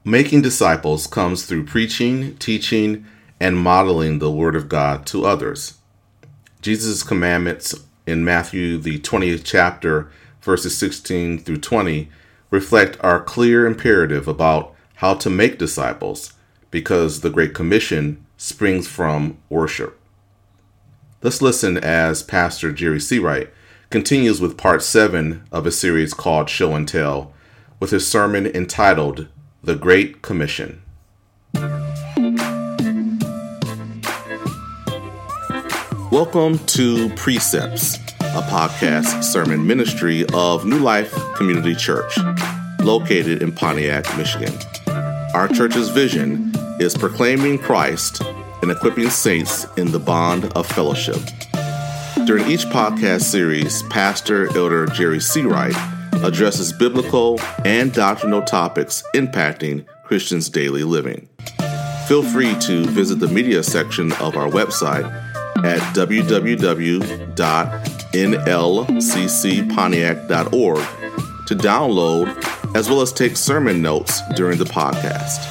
Making disciples comes through preaching, teaching, and modeling the Word of God to others. Jesus' commandments in Matthew, the 20th chapter, verses 16 through 20, reflect our clear imperative about how to make disciples, because the Great Commission springs from worship. Let's listen as Pastor Jerry Seawright continues with part 7 of a series called Show and Tell, with his sermon entitled The Great Commission. Welcome to Precepts, a podcast sermon ministry of New Life Community Church, located in Pontiac, Michigan. Our church's vision is proclaiming Christ and equipping saints in the bond of fellowship. During each podcast series, Pastor Elder Jerry Seawright addresses biblical and doctrinal topics impacting Christians' daily living. Feel free to visit the media section of our website at www.nlccpontiac.org to download as well as take sermon notes during the podcast.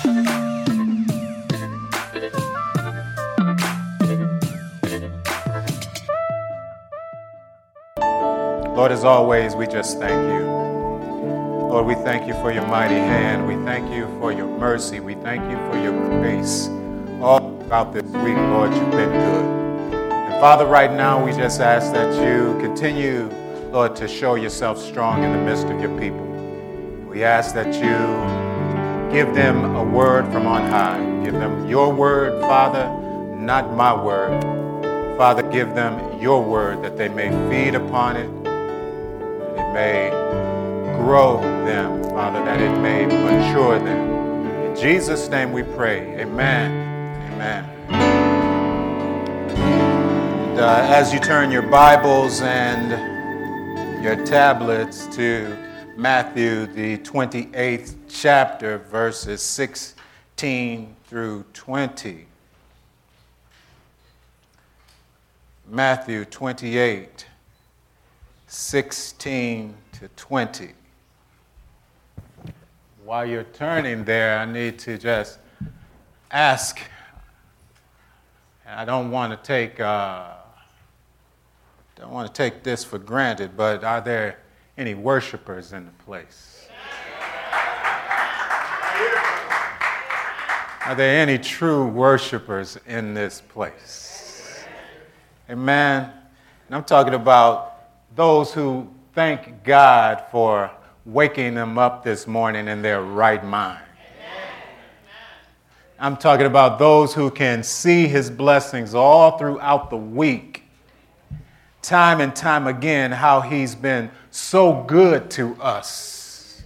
Lord, as always, we just thank you. Lord, we thank you for your mighty hand. We thank you for your mercy. We thank you for your grace. All throughout this week, Lord, you've been good. And Father, right now, we just ask that you continue, Lord, to show yourself strong in the midst of your people. We ask that you give them a word from on high. Give them your word, Father, not my word. Father, give them your word that they may feed upon it, that it may grow them, Father, that it may mature them. In Jesus' name we pray. Amen. Amen. And, as you turn your Bibles and your tablets to Matthew, the 28th chapter, verses 16 through 20. Matthew 28, 16 to 20. While you're turning there, I need to just ask, and I don't want to take this for granted, but are there any worshipers in the place? Are there any true worshipers in this place? Amen. And I'm talking about those who thank God for waking them up this morning in their right mind. I'm talking about those who can see his blessings all throughout the week, time and time again, how he's been so good to us,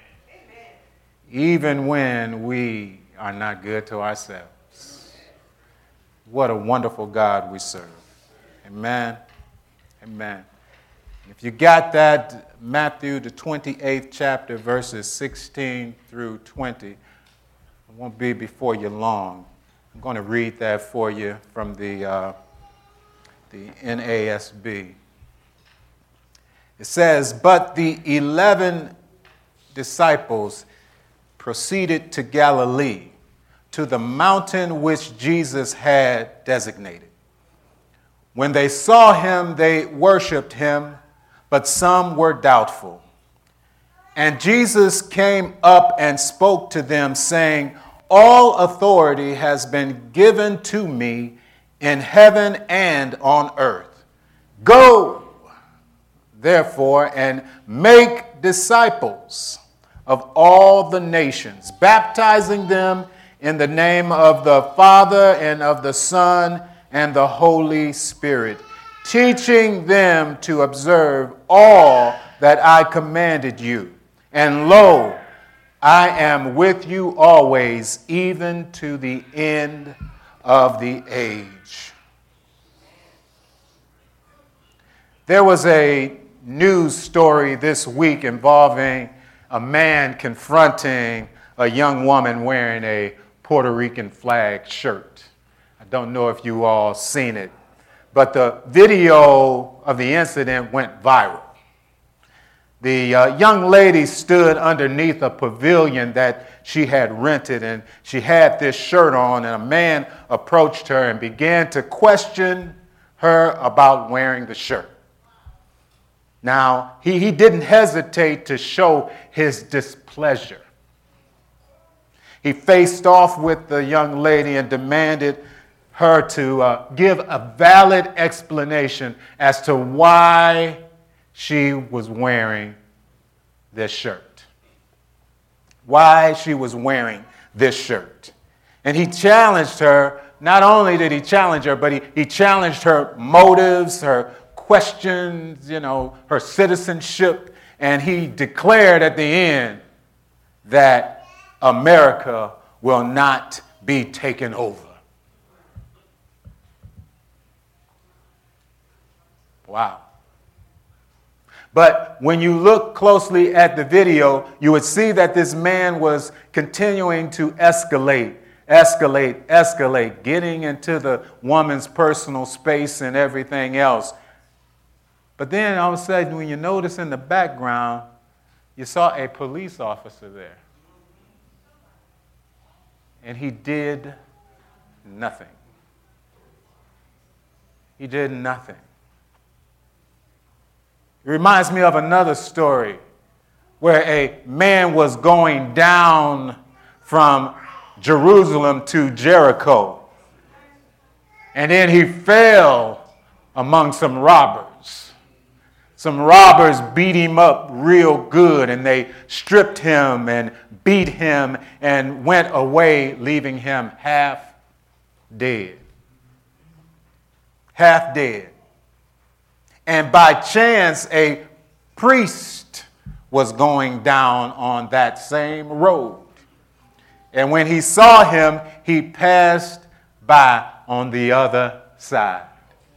even when we are not good to ourselves. What a wonderful God we serve. Amen. Amen. If you got that, Matthew, the 28th chapter, verses 16 through 20, it won't be before you long. I'm going to read that for you from the NASB. It says, "But the 11 disciples proceeded to Galilee, to the mountain which Jesus had designated. When they saw him, they worshipped him, but some were doubtful. And Jesus came up and spoke to them, saying, 'All authority has been given to me in heaven and on earth. Go, therefore, and make disciples of all the nations, baptizing them in the name of the Father and of the Son and the Holy Spirit, teaching them to observe all that I commanded you. And lo, I am with you always, even to the end of the age.'" There was a news story this week involving a man confronting a young woman wearing a Puerto Rican flag shirt. I don't know if you all seen it, but the video of the incident went viral. The young lady stood underneath a pavilion that she had rented, and she had this shirt on, and a man approached her and began to question her about wearing the shirt. Now, he didn't hesitate to show his displeasure. He faced off with the young lady and demanded her to give a valid explanation as to why she was wearing this shirt. Why she was wearing this shirt. And he challenged her. Not only did he challenge her, but he challenged her motives, her questions, her citizenship. And he declared at the end that America will not be taken over. Wow. But when you look closely at the video, you would see that this man was continuing to escalate, getting into the woman's personal space and everything else. But then all of a sudden, when you notice in the background, you saw a police officer there. And he did nothing. He did nothing. It reminds me of another story where a man was going down from Jerusalem to Jericho. And then he fell among some robbers. Some robbers beat him up real good, and they stripped him and beat him and went away, leaving him half dead. Half dead. And by chance, a priest was going down on that same road. And when he saw him, he passed by on the other side.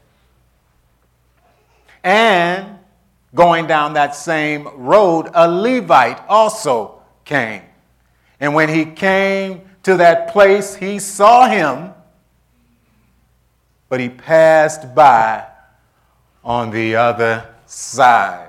And going down that same road, a Levite also came. And when he came to that place, he saw him, but he passed by on the other side.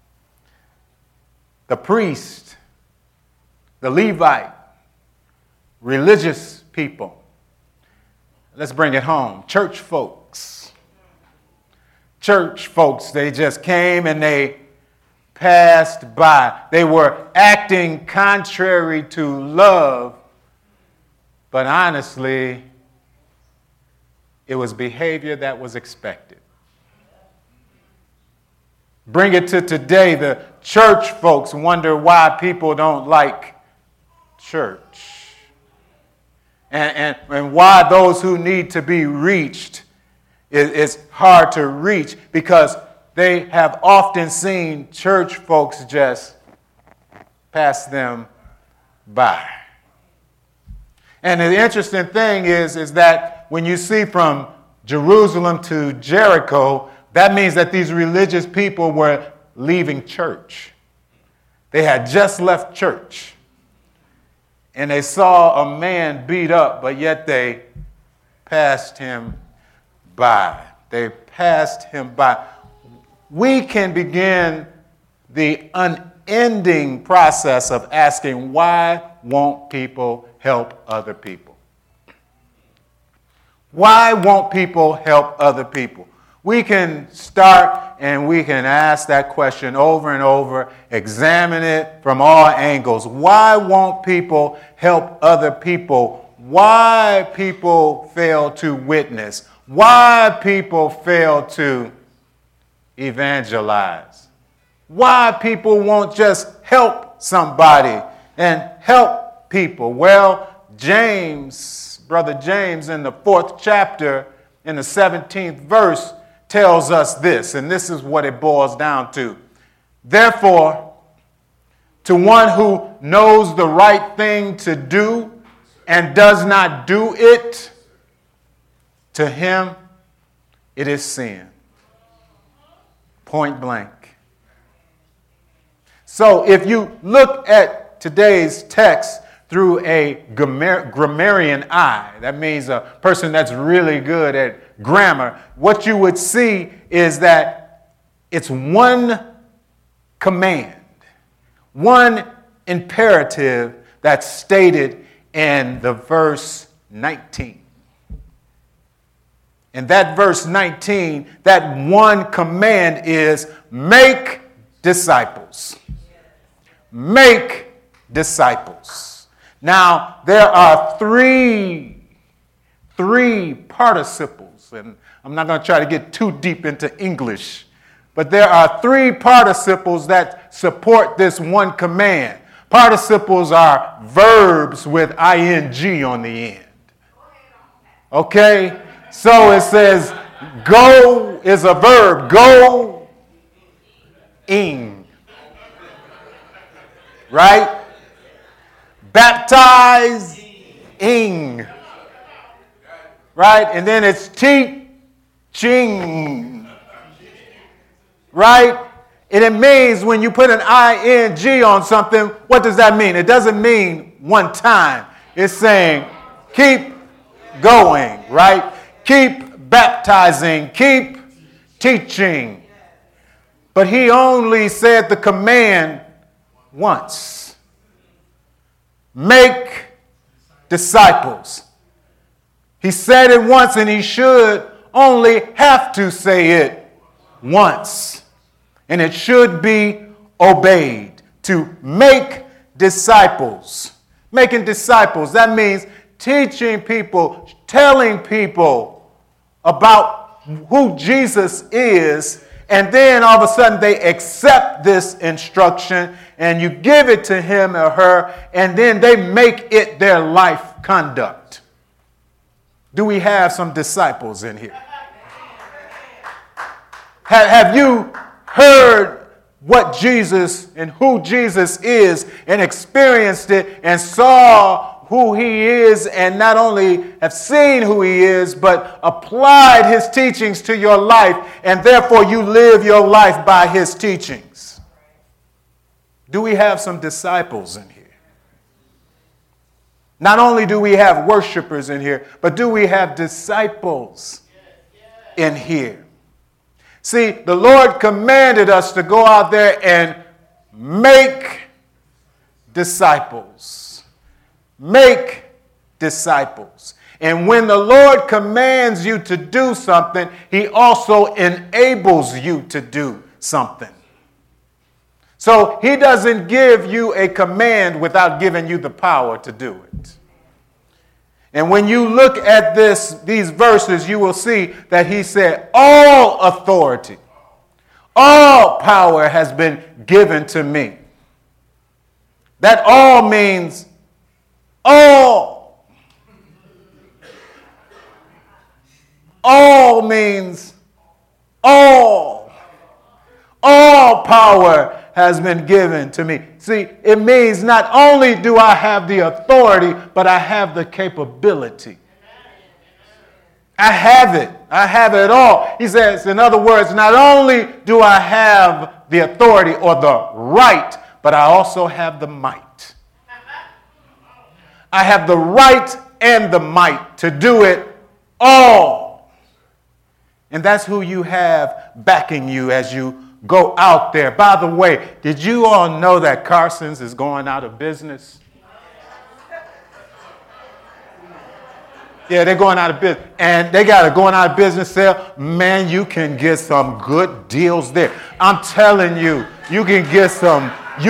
The priest, the Levite, religious people. Let's bring it home. Church folks. Church folks, they just came and they passed by. They were acting contrary to love, but honestly, it was behavior that was expected. Bring it to today. The church folks wonder why people don't like church. And why those who need to be reached, it's hard to reach because they have often seen church folks just pass them by. And the interesting thing is that when you see from Jerusalem to Jericho, that means that these religious people were leaving church. They had just left church. And they saw a man beat up, but yet they passed him by. They passed him by. We can begin the unending process of asking, why won't people help other people? Why won't people help other people? We can start and we can ask that question over and over, examine it from all angles. Why won't people help other people? Why people fail to witness? Why people fail to evangelize? Why people won't just help somebody and help people? Well, Brother James, in the 4th chapter, in the 17th verse, tells us this, and this is what it boils down to. Therefore, to one who knows the right thing to do and does not do it, to him it is sin. Point blank. So if you look at today's text through a grammarian eye, that means a person that's really good at grammar, what you would see is that it's one command one imperative that's stated in the verse 19. In that verse 19, that one command is make disciples. Make disciples. Now, there are three participles, and I'm not going to try to get too deep into English, but there are three participles that support this one command. Participles are verbs with ing on the end. Okay? So it says, go is a verb. Go ing. Right? Baptize ing. Right? And then it's teaching. Right? And it means when you put an ing on something, what does that mean? It doesn't mean one time. It's saying keep going, right? Keep baptizing, keep teaching. But he only said the command once. Make disciples. He said it once, and he should only have to say it once. And it should be obeyed. To make disciples. Making disciples, that means teaching people, telling people about who Jesus is, and then all of a sudden they accept this instruction, and you give it to him or her, and then they make it their life conduct. Do we have some disciples in here? Have you heard what Jesus and who Jesus is and experienced it and saw who he is, and not only have seen who he is, but applied his teachings to your life, and therefore you live your life by his teachings? Do we have some disciples in here? Not only do we have worshipers in here, but do we have disciples in here? See, the Lord commanded us to go out there and make disciples. Make disciples. And when the Lord commands you to do something, he also enables you to do something. So he doesn't give you a command without giving you the power to do it. And when you look at these verses, you will see that he said, all authority, all power has been given to me. That all means all. All means all. All power has been given to me. See, it means not only do I have the authority, but I have the capability. I have it. I have it all. He says, in other words, not only do I have the authority or the right, but I also have the might. I have the right and the might to do it all. And that's who you have backing you as you go out there. By the way, did you all know that Carson's is going out of business? Yeah, they're going out of business. And they got a going out of business sale. Man, you can get some good deals there. I'm telling you, you can get some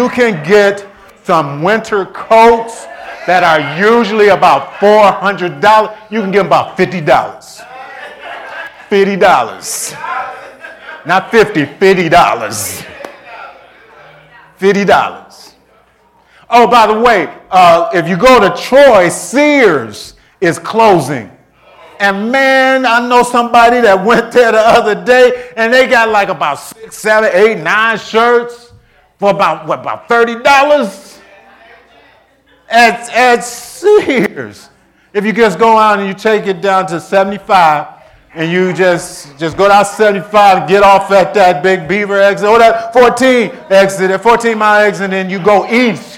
winter coats that are usually about $400. You can get them about $50. $50. Not $50, $50. $50. Oh, by the way, if you go to Troy, Sears is closing. And man, I know somebody that went there the other day, and they got like about 6, 7, 8, 9 shirts for about $30 at Sears. If you just go out and you take it down to 75, and you just go down 75, get off at that big Beaver exit, or that 14 exit, that 14-mile exit, and then you go east.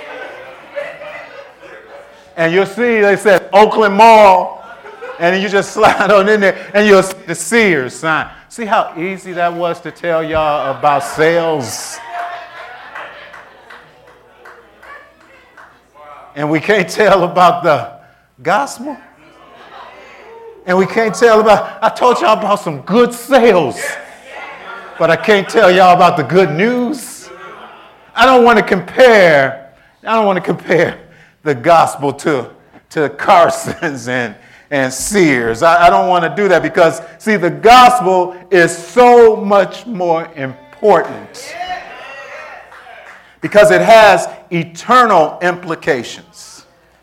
And you'll see, they said Oakland Mall, and then you just slide on in there, and you'll see the Sears sign. See how easy that was to tell y'all about sales? And we can't tell about the gospel. And we can't tell about, I told y'all about some good sales, but I can't tell y'all about the good news. I don't want to compare the gospel to Carson's and Sears. I don't want to do that because, see, the gospel is so much more important because it has eternal implications.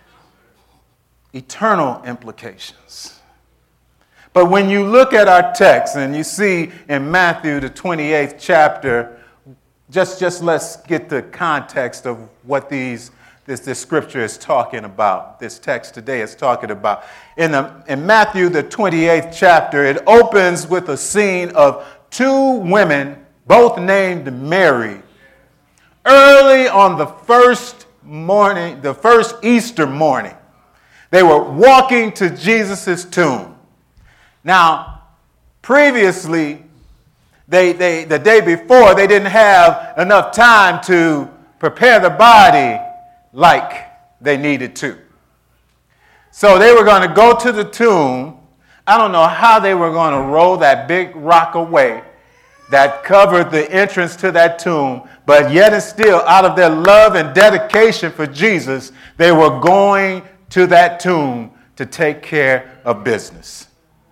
Eternal implications. But when you look at our text and you see in Matthew, the 28th chapter, just let's get the context of what this scripture is talking about. This text today is talking about. In Matthew, the 28th chapter, it opens with a scene of two women, both named Mary. Early on the first Easter morning, they were walking to Jesus' tomb. Now, previously, the day before, they didn't have enough time to prepare the body like they needed to. So they were going to go to the tomb. I don't know how they were going to roll that big rock away that covered the entrance to that tomb, but yet and still, out of their love and dedication for Jesus, they were going to that tomb to take care of business.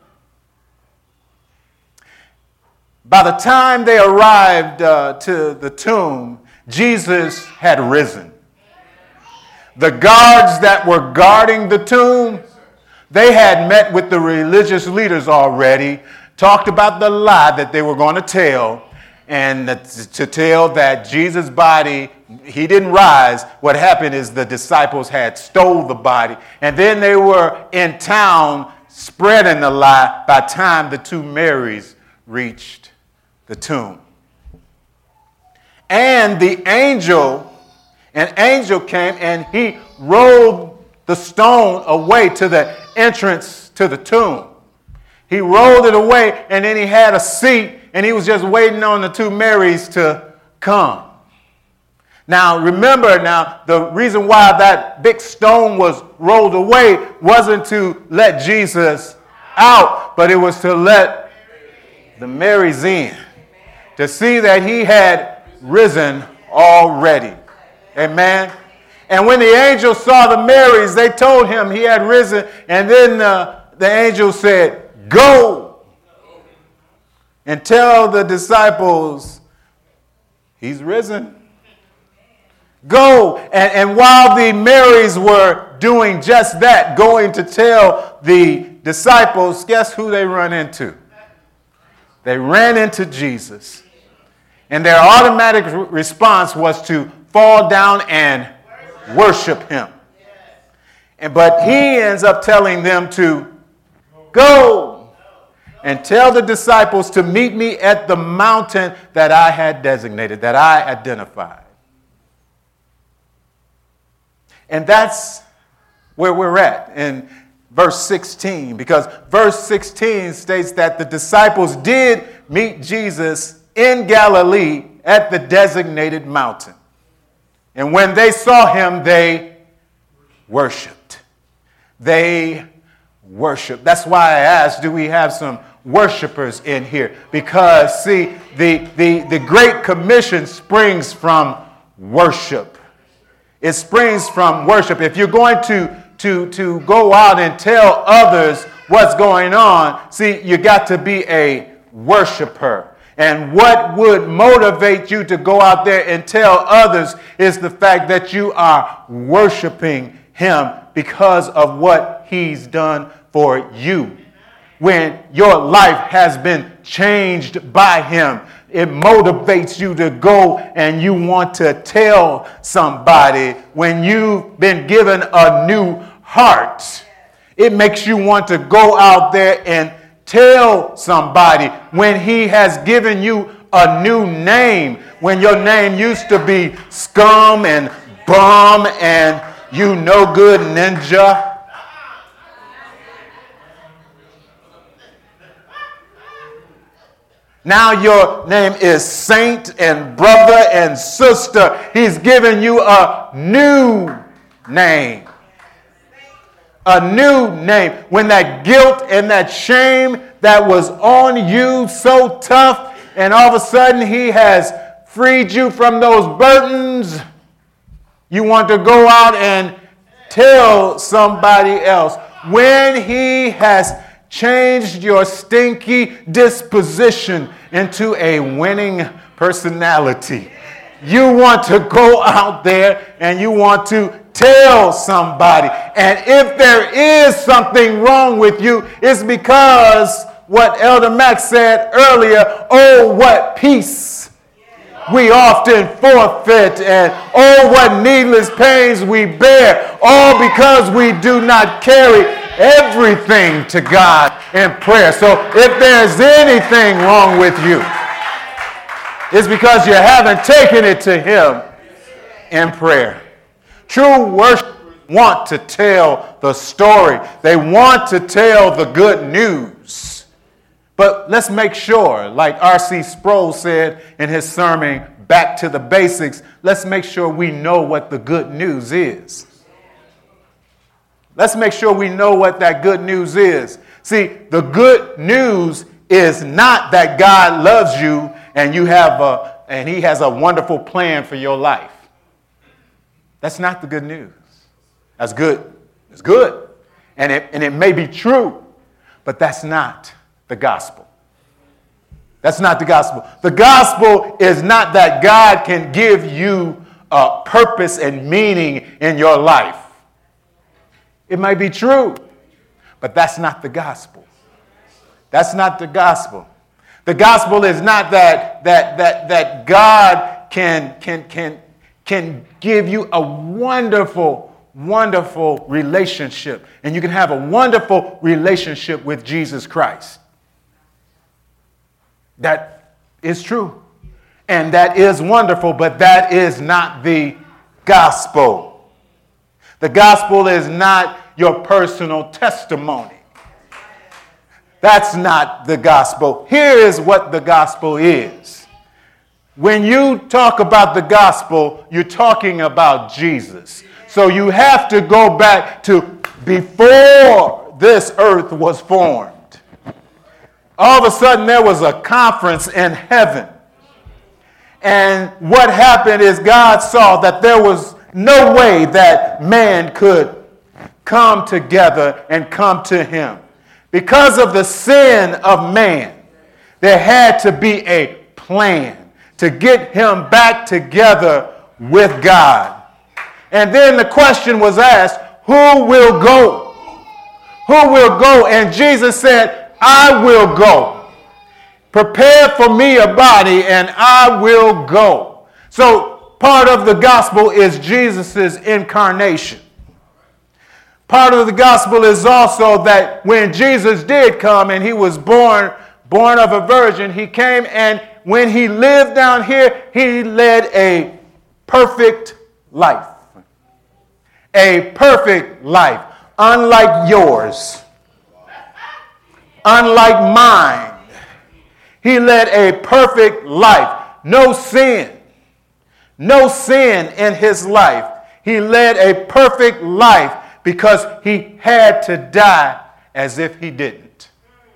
By the time they arrived to the tomb, Jesus had risen. The guards that were guarding the tomb, they had met with the religious leaders already, talked about the lie that they were going to tell, and to tell that Jesus' body, he didn't rise. What happened is the disciples had stole the body, and then they were in town spreading the lie by the time the two Marys reached the tomb. And an angel came and he rolled the stone away to the entrance to the tomb. He rolled it away and then he had a seat and he was just waiting on the two Marys to come. Now, remember the reason why that big stone was rolled away wasn't to let Jesus out, but it was to let the Marys in, to see that he had risen already. Amen. And when the angel saw the Marys, they told him he had risen. And then the angel said, "Go and tell the disciples he's risen." Go. And while the Marys were doing just that, going to tell the disciples, guess who they run into? They ran into Jesus. And their automatic response was to fall down and worship him. But he ends up telling them to go and tell the disciples to meet me at the mountain that I had designated, that I identified. And that's where we're at in verse 16, because verse 16 states that the disciples did meet Jesus in Galilee at the designated mountain. And when they saw him, they worshiped. They worshiped. That's why I asked, do we have some worshipers in here? Because, see, the Great Commission springs from worship. It springs from worship. If you're going to go out and tell others what's going on, see, you got to be a worshiper. And what would motivate you to go out there and tell others is the fact that you are worshiping him because of what he's done for you. When your life has been changed by him, it motivates you to go and you want to tell somebody. When you've been given a new heart, it makes you want to go out there and tell somebody. When he has given you a new name, when your name used to be Scum and Bum and You No Good Ninja. Now your name is Saint and Brother and Sister. He's given you a new name. A new name. When that guilt and that shame that was on you so tough, and all of a sudden he has freed you from those burdens, you want to go out and tell somebody else. When he has changed your stinky disposition into a winning personality, you want to go out there and you want to tell somebody. And if there is something wrong with you, it's because what Elder Max said earlier, oh, what peace we often forfeit, and oh, what needless pains we bear, all because we do not carry everything to God in prayer. So if there's anything wrong with you, it's because you haven't taken it to him in prayer. True worshipers want to tell the story. They want to tell the good news. But let's make sure, like R.C. Sproul said in his sermon, Back to the Basics, let's make sure we know what the good news is. Let's make sure we know what that good news is. See, the good news is not that God loves you and and he has a wonderful plan for your life. That's not the good news. That's good. It's good. And it may be true, but that's not the gospel. That's not the gospel. The gospel is not that God can give you a purpose and meaning in your life. It might be true, but that's not the gospel. That's not the gospel. The gospel is not that God can give you a wonderful, wonderful relationship, and you can have a wonderful relationship with Jesus Christ. That is true, and that is wonderful, but that is not the gospel. The gospel is not your personal testimony. That's not the gospel. Here is what the gospel is. When you talk about the gospel, you're talking about Jesus. So you have to go back to before this earth was formed. All of a sudden there was a conference in heaven. And what happened is God saw that there was no way that man could come together and come to him. Because of the sin of man, there had to be a plan to get him back together with God. And then the question was asked, who will go? Who will go? And Jesus said, I will go. Prepare for me a body and I will go. So part of the gospel is Jesus' incarnation. Part of the gospel is also that when Jesus did come and he was born of a virgin, he came, and when he lived down here, he led a perfect life. A perfect life, unlike yours, unlike mine. He led a perfect life. No sin in his life. He led a perfect life because he had to die as if he didn't.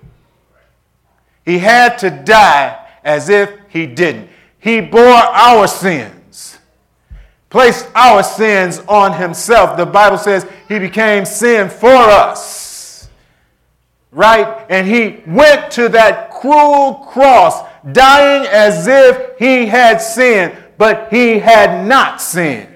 He had to die as if he didn't. He bore our sins, placed our sins on himself. The Bible says he became sin for us, right? And he went to that cruel cross, dying as if he had sinned, but he had not sinned.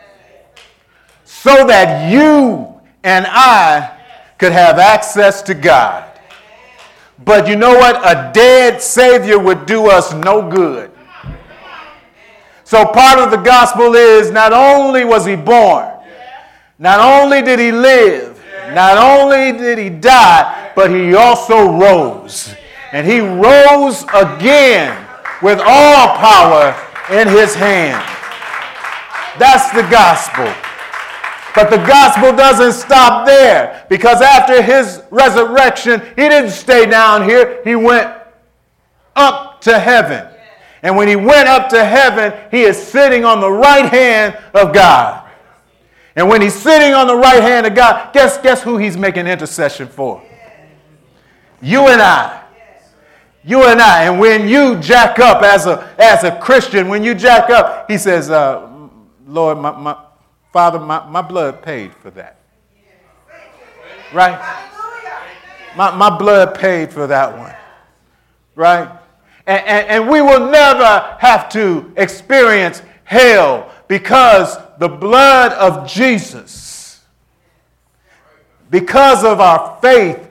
So that you and I could have access to God. But you know what? A dead Savior would do us no good. So part of the gospel is not only was he born, not only did he live, not only did he die, but he also rose. And he rose again with all power in his hand. That's the gospel. But the gospel doesn't stop there, because after his resurrection, he didn't stay down here. He went up to heaven. And when he went up to heaven, he is sitting on the right hand of God. And when he's sitting on the right hand of God, guess who he's making intercession for? You and I. You and I. And when you jack up as a Christian, when you jack up, he says, Lord, my Father, my blood paid for that. Right? My blood paid for that one. Right? And we will never have to experience hell because the blood of Jesus, because of our faith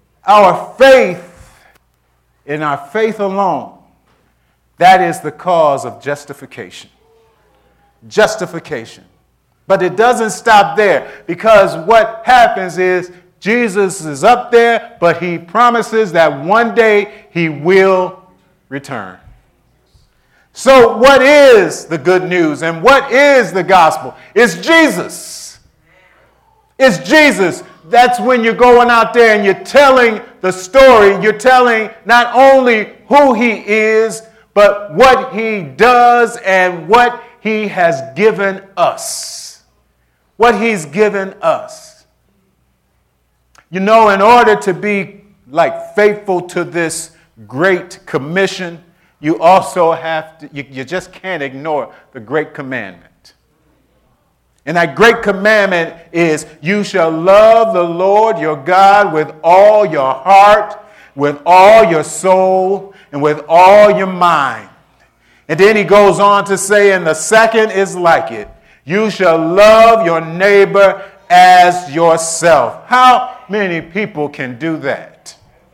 in our faith alone, that is the cause of justification. Justification. But it doesn't stop there, because what happens is Jesus is up there, but he promises that one day he will return. So what is the good news and what is the gospel? It's Jesus. It's Jesus. That's when you're going out there and you're telling the story. You're telling not only who he is, but what he does and what he has given us. What he's given us. You know, in order to be faithful to this great commission, you also have to, you just can't ignore the great commandment. And that great commandment is, you shall love the Lord your God with all your heart, with all your soul, and with all your mind. And then he goes on to say, and the second is like it. You shall love your neighbor as yourself. How many people can do that?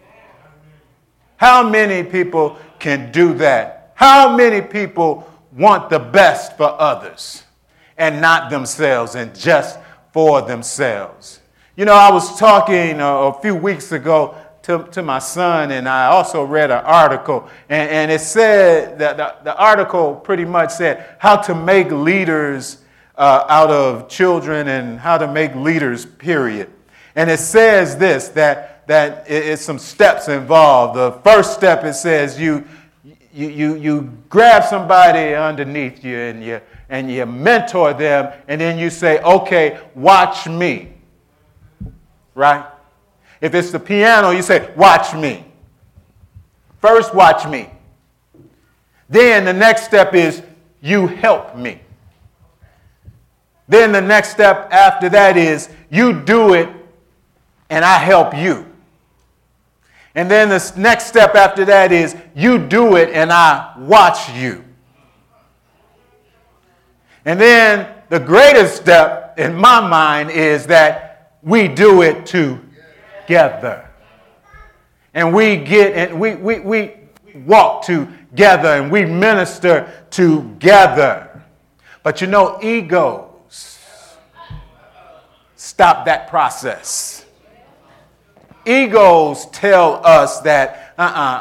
How many people can do that? How many people want the best for others and not themselves and just for themselves? You know, I was talking a few weeks ago to my son, and I also read an article, and it said that the article pretty much said how to make leaders out of children and how to make leaders, period. And it says this, that it's some steps involved. The first step, it says you grab somebody underneath you and you mentor them, and then you say, okay, watch me. Right? If it's the piano, you say, watch me. First, watch me. Then the next step is, you help me. Then the next step after that is, you do it and I help you. And then the next step after that is, you do it and I watch you. And then the greatest step in my mind is that we do it together. And we walk together and we minister together. But you know, egos stop that process. Egos tell us that,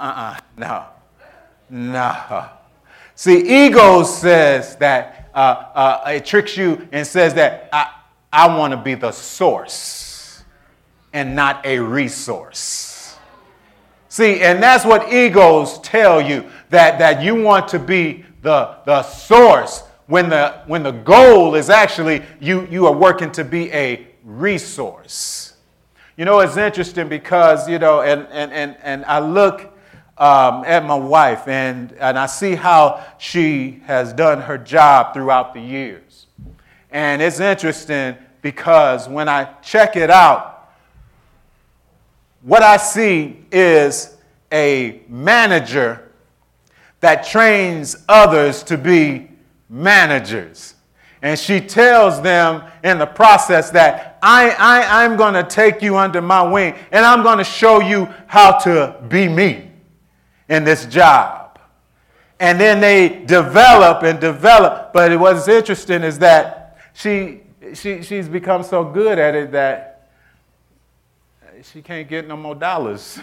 no. See, ego says that, it tricks you and says that I want to be the source and not a resource. See, and that's what egos tell you, that you want to be the source when the goal is actually you are working to be a resource. You know, it's interesting because, you know, and I look at my wife and I see how she has done her job throughout the years. And it's interesting because when I check it out, what I see is a manager that trains others to be managers. And she tells them in the process that I'm going to take you under my wing and I'm going to show you how to be me in this job. And then they develop. But what's interesting is that she's become so good at it that she can't get no more dollars.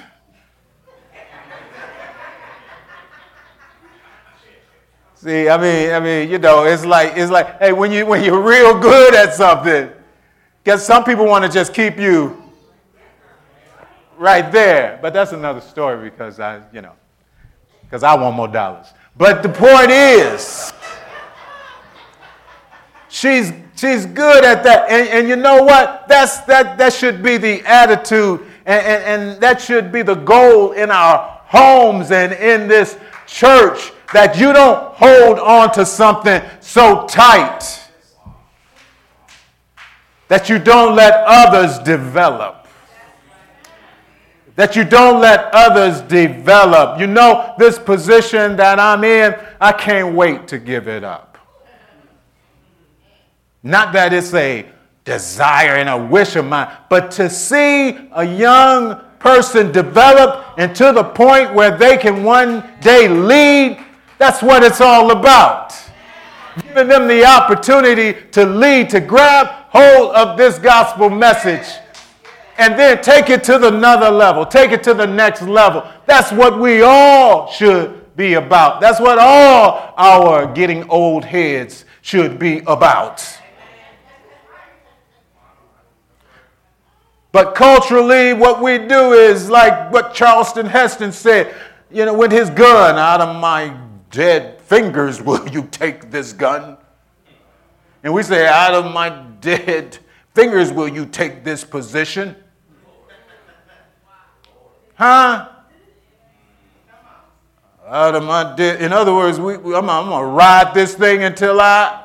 See, I mean, you know, it's like, hey, when you're real good at something, because some people want to just keep you right there. But that's another story because I want more dollars. But the point is, She's good at that. And you know what? That should be the attitude, and that should be the goal in our homes and in this church, that you don't hold on to something so tight that you don't let others develop. That you don't let others develop. You know, this position that I'm in, I can't wait to give it up. Not that it's a desire and a wish of mine, but to see a young person develop into the point where they can one day lead, that's what it's all about. Giving them the opportunity to lead, to grab hold of this gospel message, and then take it to another level, take it to the next level. That's what we all should be about. That's what all our getting old heads should be about. But culturally, what we do is like what Charlton Heston said, you know, with his gun, out of my dead fingers will you take this gun? And we say, out of my dead fingers will you take this position? Huh? Out of my dead. In other words, I'm going to ride this thing until I'm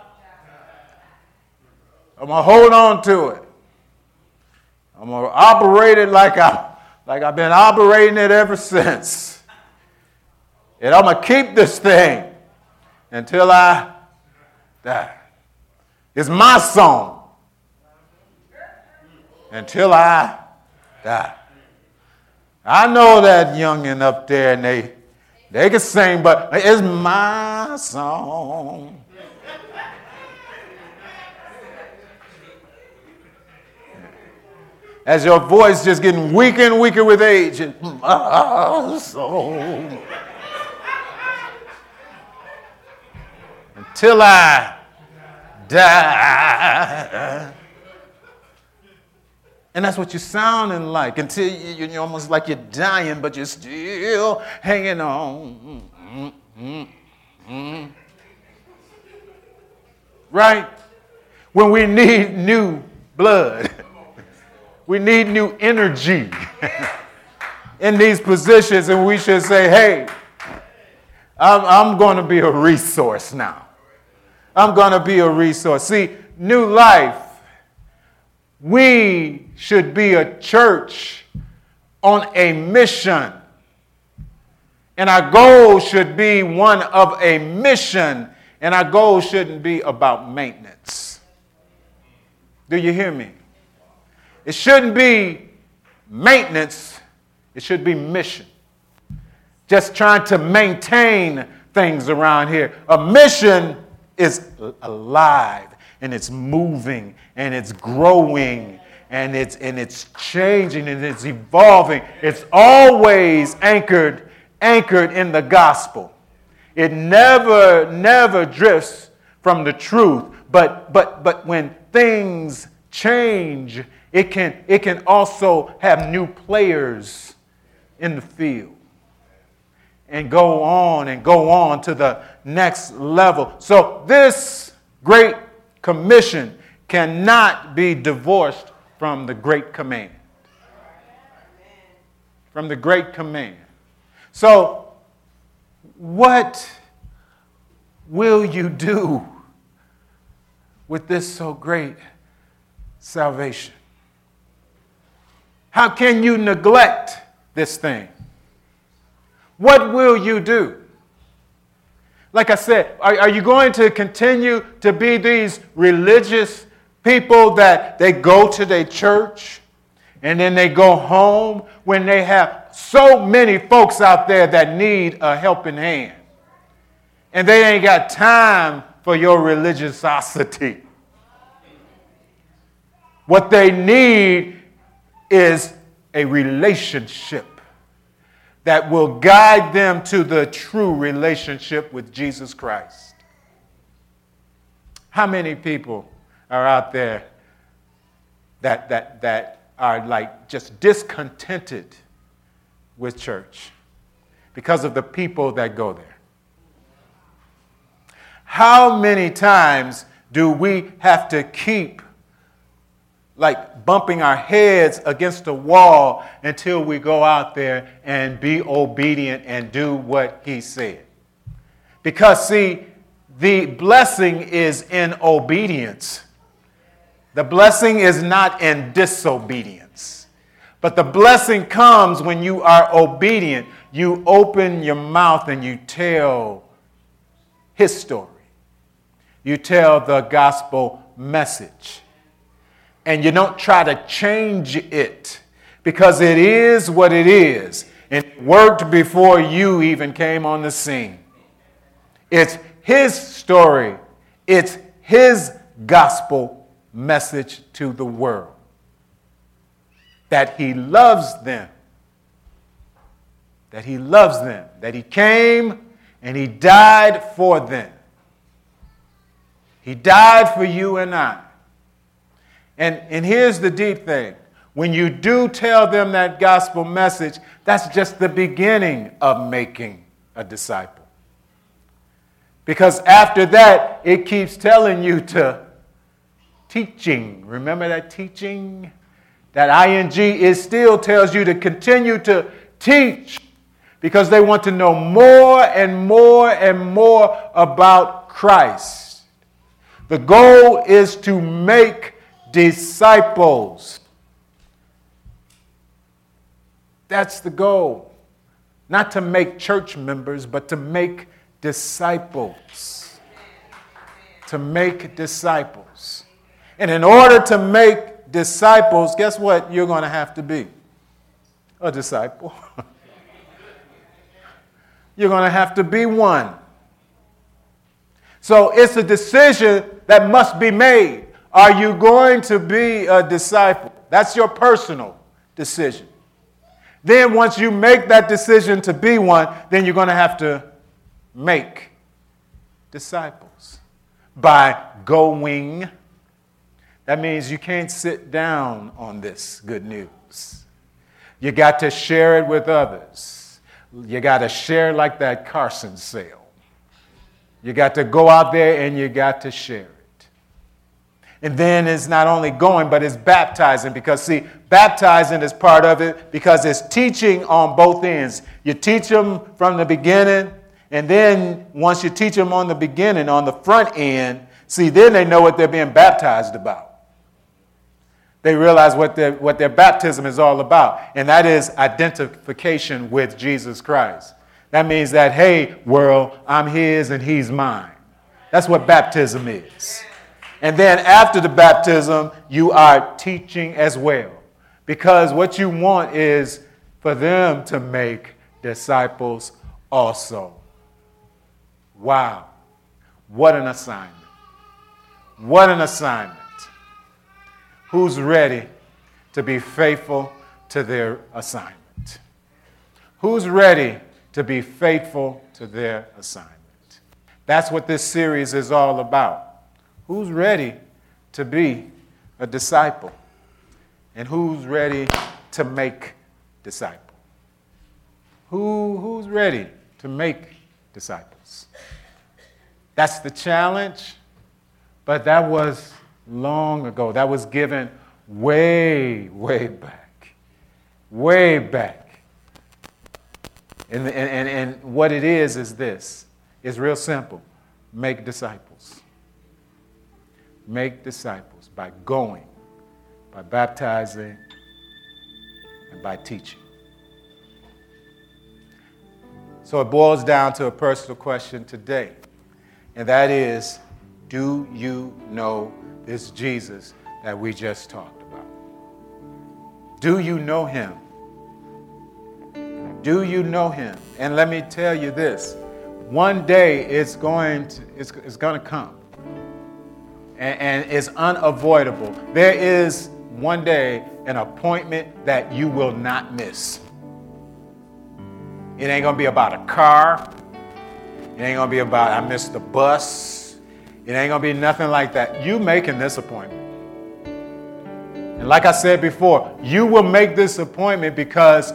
going to hold on to it. I'm going to operate it like I've been operating it ever since. And I'm going to keep this thing until I die. It's my song. Until I die. I know that youngin' up there, and they can sing, but it's my song. As your voice just getting weaker and weaker with age, it's my song. Until I die. And that's what you're sounding like until you're almost like you're dying, but you're still hanging on. Right? When we need new blood, we need new energy in these positions, and we should say, hey, I'm going to be a resource now. I'm going to be a resource. See, New Life, we should be a church on a mission. And our goal should be one of a mission. And our goal shouldn't be about maintenance. Do you hear me? It shouldn't be maintenance. It should be mission. Just trying to maintain things around here. A mission is alive. And it's moving, and it's growing, and it's changing, and it's evolving. It's always anchored in the gospel. It never drifts from the truth. But when things change, it can also have new players in the field, and go on to the next level. So this great Commission cannot be divorced from the Great Command. From the Great Command. So, what will you do with this so great salvation? How can you neglect this thing? What will you do? Like I said, are you going to continue to be these religious people that they go to their church and then they go home when they have so many folks out there that need a helping hand? And they ain't got time for your religiosity. What they need is a relationship that will guide them to the true relationship with Jesus Christ. How many people are out there that are like just discontented with church because of the people that go there? How many times do we have to keep like bumping our heads against the wall until we go out there and be obedient and do what he said? Because, see, the blessing is in obedience. The blessing is not in disobedience. But the blessing comes when you are obedient. You open your mouth and you tell his story. You tell the gospel message. And you don't try to change it, because it is what it is. And it worked before you even came on the scene. It's his story. It's his gospel message to the world. That he loves them. That he loves them. That he came and he died for them. He died for you and I. And here's the deep thing. When you do tell them that gospel message, that's just the beginning of making a disciple. Because after that, it keeps telling you to teaching. Remember that teaching? That ing, it still tells you to continue to teach, because they want to know more and more and more about Christ. The goal is to make disciples. That's the goal. Not to make church members, but to make disciples. To make disciples. And in order to make disciples, guess what you're going to have to be? A disciple. You're going to have to be one. So it's a decision that must be made. Are you going to be a disciple? That's your personal decision. Then once you make that decision to be one, then you're going to have to make disciples by going. That means you can't sit down on this good news. You got to share it with others. You got to share like that Carson sale. You got to go out there and you got to share it. And then it's not only going, but it's baptizing. Because, see, baptizing is part of it because it's teaching on both ends. You teach them from the beginning, and then once you teach them on the beginning, on the front end, see, then they know what they're being baptized about. They realize what their baptism is all about, and that is identification with Jesus Christ. That means that, hey, world, I'm his and he's mine. That's what baptism is. And then after the baptism, you are teaching as well. Because what you want is for them to make disciples also. Wow. What an assignment. What an assignment. Who's ready to be faithful to their assignment? Who's ready to be faithful to their assignment? That's what this series is all about. Who's ready to be a disciple? And who's ready to make disciples? Who's ready to make disciples? That's the challenge, but that was long ago. That was given way, way back. Way back. And what it is this. It's real simple. Make disciples. Make disciples by going, by baptizing, and by teaching. So it boils down to a personal question today, and that is, do you know this Jesus that we just talked about? Do you know him? Do you know him? And let me tell you this, one day it's going to come. And it's unavoidable. There is one day an appointment that you will not miss. It ain't going to be about a car. It ain't going to be about I missed the bus. It ain't going to be nothing like that. You making this appointment. And like I said before, you will make this appointment because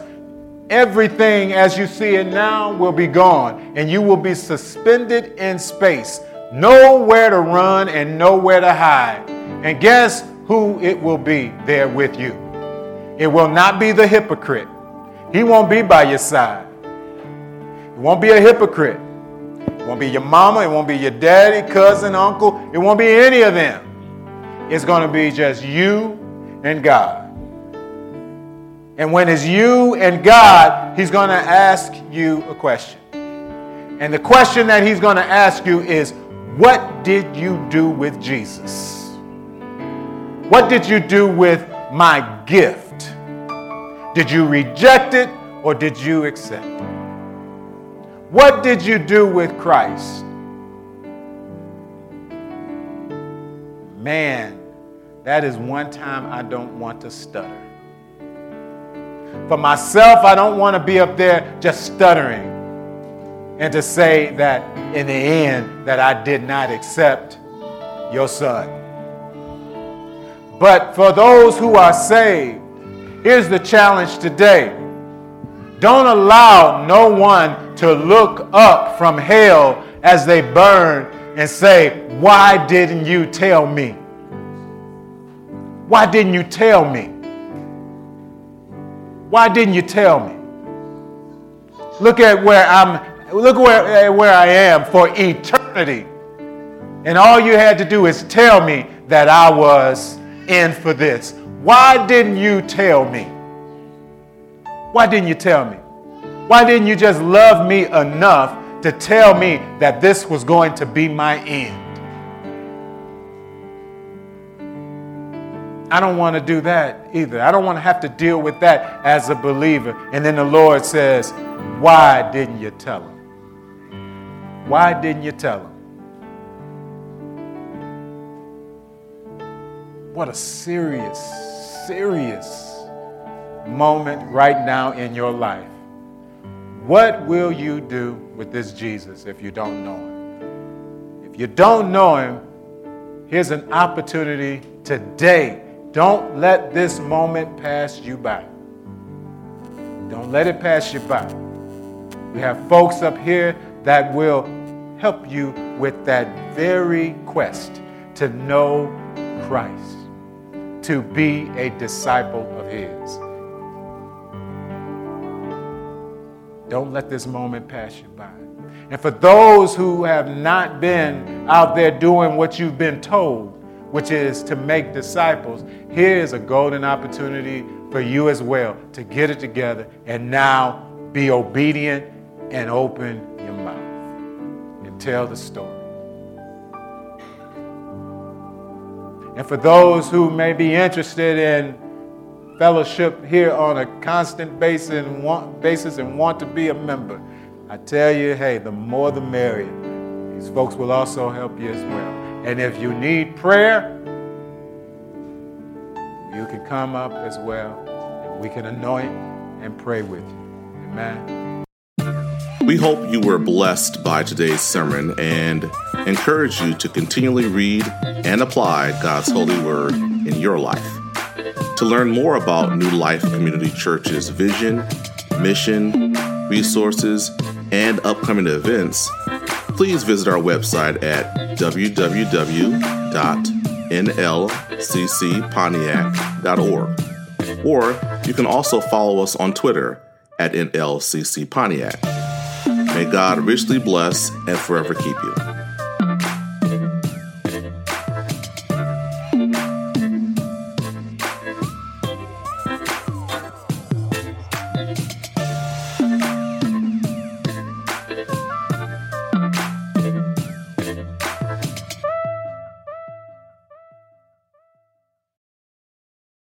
everything as you see it now will be gone. And you will be suspended in space, nowhere to run and nowhere to hide. And guess who it will be there with you? It will not be the hypocrite. He won't be by your side. It won't be a hypocrite. It won't be your mama. It won't be your daddy, cousin, uncle. It won't be any of them. It's going to be just you and God. And when it's you and God, he's going to ask you a question. And the question that he's going to ask you is, what did you do with Jesus? What did you do with my gift? Did you reject it or did you accept it? What did you do with Christ? Man, that is one time I don't want to stutter. For myself, I don't want to be up there just stuttering and to say that in the end that I did not accept your son. But for those who are saved, here's the challenge today. Don't allow no one to look up from hell as they burn and say, why didn't you tell me? Why didn't you tell me? Why didn't you tell me? Look at where I am for eternity. And all you had to do is tell me that I was in for this. Why didn't you tell me? Why didn't you tell me? Why didn't you just love me enough to tell me that this was going to be my end? I don't want to do that either. I don't want to have to deal with that as a believer. And then the Lord says, why didn't you tell him? Why didn't you tell him? What a serious, serious moment right now in your life. What will you do with this Jesus if you don't know him? If you don't know him, here's an opportunity today. Don't let this moment pass you by. Don't let it pass you by. We have folks up here that will help you with that very quest to know Christ, to be a disciple of his. Don't let this moment pass you by. And for those who have not been out there doing what you've been told, which is to make disciples, here is a golden opportunity for you as well to get it together and now be obedient and open your mouth and tell the story. And for those who may be interested in fellowship here on a constant basis and want to be a member, I tell you, hey, the more the merrier. These folks will also help you as well. And if you need prayer, you can come up as well, and we can anoint and pray with you. Amen. We hope you were blessed by today's sermon and encourage you to continually read and apply God's holy word in your life. To learn more about New Life Community Church's vision, mission, resources, and upcoming events, please visit our website at www.nlccpontiac.org. Or you can also follow us on Twitter at NLCC Pontiac. May God richly bless and forever keep you.